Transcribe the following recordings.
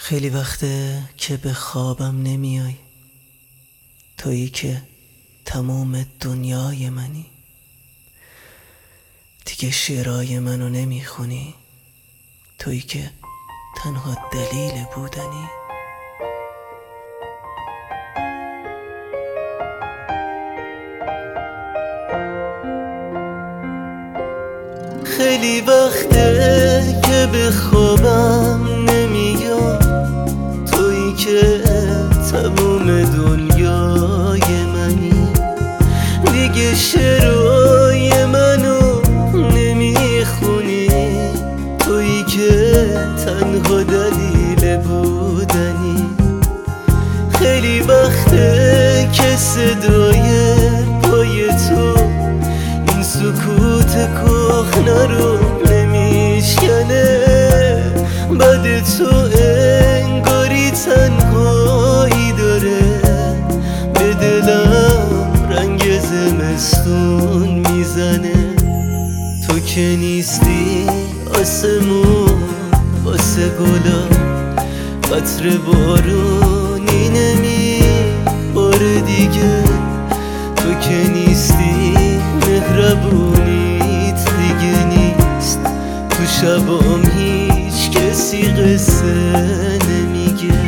خیلی وقته که به خوابم نمیای، تویی که تمام دنیای منی. دیگه شعرهای منو نمیخونی، تویی که تنها دلیل بودنی. خیلی وقته که به خوابم نمیای، تویی که تموم دنیای منی. دیگه شعرهای منو نمیخونی، تویی که تنها دلیل بودنی. خیلی وقته که صدای پای تو این سکوت کهنه رو نمیشکنه. بعد تو انگاری تنهایی داره، به دلم رنگ زمستون میزنه. تو که نیستی آسمون واسه گلا، قطره بارونی نمیباره دیگه. تو که نیستی مهربونیت دیگه نیست، تو شبام هیچ کسی قصه نمیگه.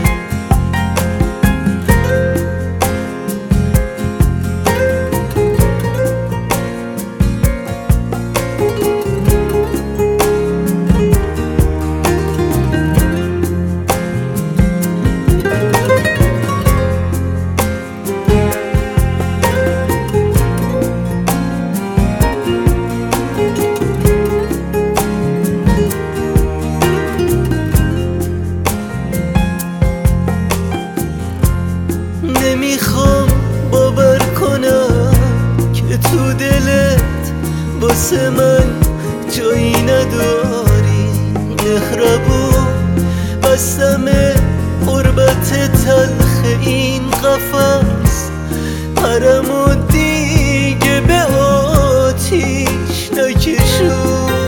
نمیخوام باور کنم که تو دلت واسه من جایی نداری. مهربون بستم قربت تلخ این قفس، پرمو دیگه به آتیش نکشون.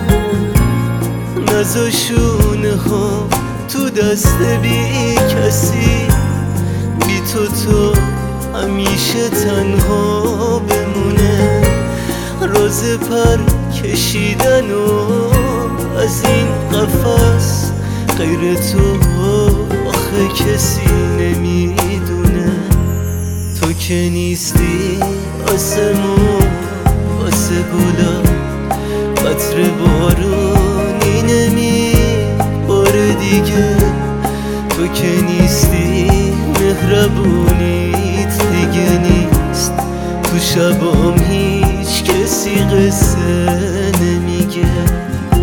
نذاشونه ها تو دست بی کسی، بی تو همیشه تنها بمونه. راز پر کشیدن و از این قفس، غیر تو آخه کسی نمیدونه. تو که نیستی آسمون واسه گلا، قطره بارونی نمیباره دیگه. تو که نیستی مهربونیت دیگه نیست، تو شبام هیچ کسی قصه نمیگه.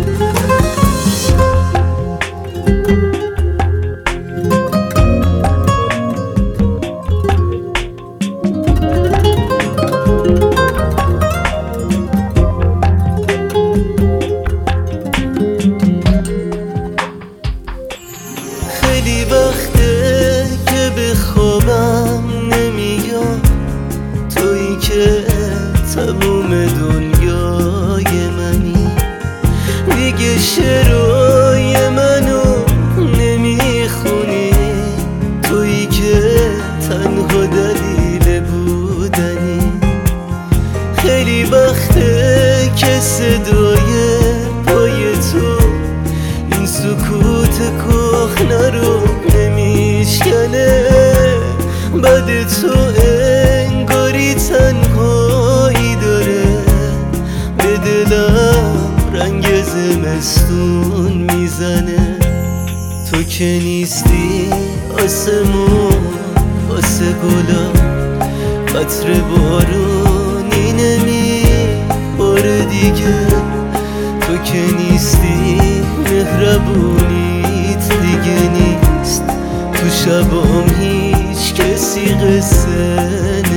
خیلی وقته که به خوابم نمیای، تویی که تموم دنیای منی. دیگه شعرهای منو نمیخونی، تویی که تنها دلیل بودنی. خیلی وقته که صدای پای تو این سکوت کهنه رو نمیشکنه. بعد تو انگاری تنهایی داره، به دلم رنگ زمستون میزنه. تو که نیستی آسمون واسه گلا، قطره بارونی نمیباره دیگه. تو که نیستی مهربونیت دیگه نیست، تو شبام هیچ کسی قصه